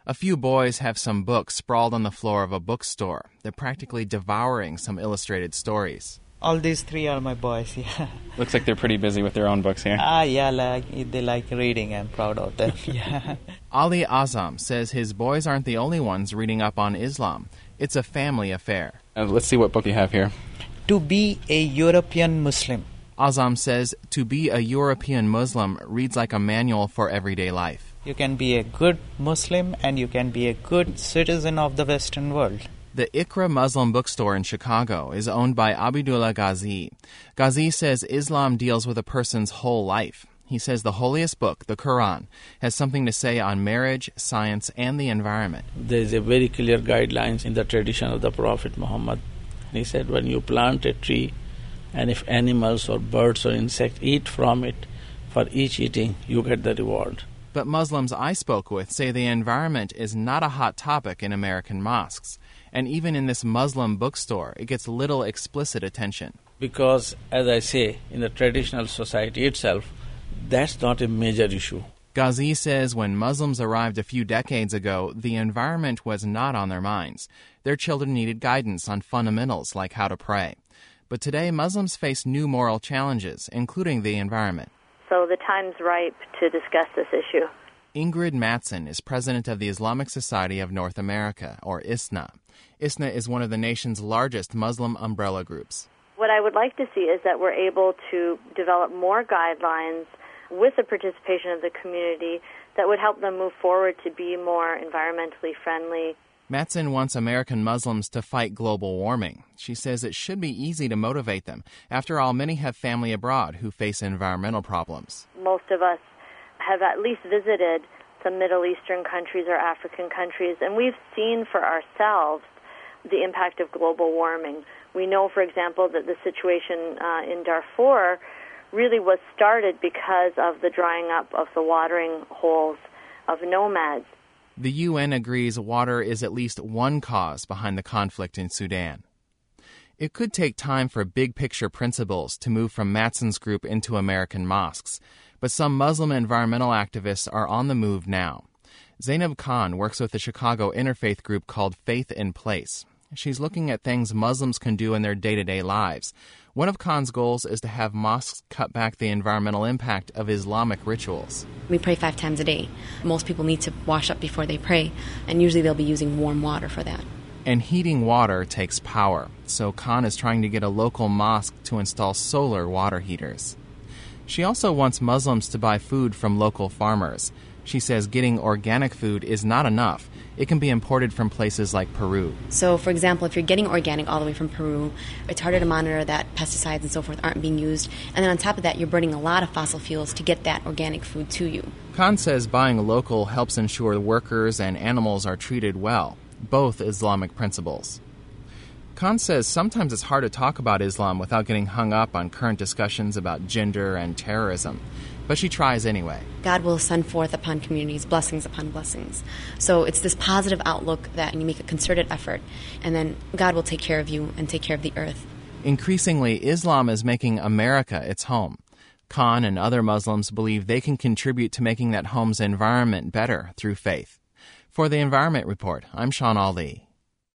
A few boys have some books sprawled on the floor of a bookstore. They're practically devouring some illustrated stories. All these three are my boys, yeah. Looks like they're pretty busy with their own books here. Yeah, they like reading. I'm proud of them, yeah. Ali Azam says his boys aren't the only ones reading up on Islam. It's a family affair. Let's see what book you have here. To be a European Muslim. Azam says to be a European Muslim reads like a manual for everyday life. You can be a good Muslim and you can be a good citizen of the Western world. The Iqra Muslim bookstore in Chicago is owned by Abidullah Ghazi. Ghazi says Islam deals with a person's whole life. He says the holiest book, the Quran, has something to say on marriage, science, and the environment. There is a very clear guidelines in the tradition of the Prophet Muhammad. He said when you plant a tree, and if animals or birds or insects eat from it, for each eating, you get the reward. But Muslims I spoke with say the environment is not a hot topic in American mosques. And even in this Muslim bookstore, it gets little explicit attention. Because, as I say, in the traditional society itself, that's not a major issue. Ghazi says when Muslims arrived a few decades ago, the environment was not on their minds. Their children needed guidance on fundamentals like how to pray. But today, Muslims face new moral challenges, including the environment. So the time's ripe to discuss this issue. Ingrid Mattson is president of the Islamic Society of North America, or ISNA. ISNA is one of the nation's largest Muslim umbrella groups. What I would like to see is that we're able to develop more guidelines with the participation of the community that would help them move forward to be more environmentally friendly. Mattson wants American Muslims to fight global warming. She says it should be easy to motivate them. After all, many have family abroad who face environmental problems. Most of us have at least visited some Middle Eastern countries or African countries, and we've seen for ourselves the impact of global warming. We know, for example, that the situation in Darfur really was started because of the drying up of the watering holes of nomads. The UN agrees water is at least one cause behind the conflict in Sudan. It could take time for big-picture principles to move from Mattson's group into American mosques, but some Muslim environmental activists are on the move now. Zainab Khan works with the Chicago interfaith group called Faith in Place. She's looking at things Muslims can do in their day-to-day lives. One of Khan's goals is to have mosques cut back the environmental impact of Islamic rituals. We pray 5 times a day. Most people need to wash up before they pray, and usually they'll be using warm water for that. And heating water takes power, so Khan is trying to get a local mosque to install solar water heaters. She also wants Muslims to buy food from local farmers. She says getting organic food is not enough. It can be imported from places like Peru. So, for example, if you're getting organic all the way from Peru, it's harder to monitor that pesticides and so forth aren't being used. And then on top of that, you're burning a lot of fossil fuels to get that organic food to you. Khan says buying local helps ensure workers and animals are treated well, both Islamic principles. Khan says sometimes it's hard to talk about Islam without getting hung up on current discussions about gender and terrorism. But she tries anyway. God will send forth upon communities blessings upon blessings. So it's this positive outlook that you make a concerted effort, and then God will take care of you and take care of the earth. Increasingly, Islam is making America its home. Khan and other Muslims believe they can contribute to making that home's environment better through faith. For the Environment Report, I'm Sean Ali.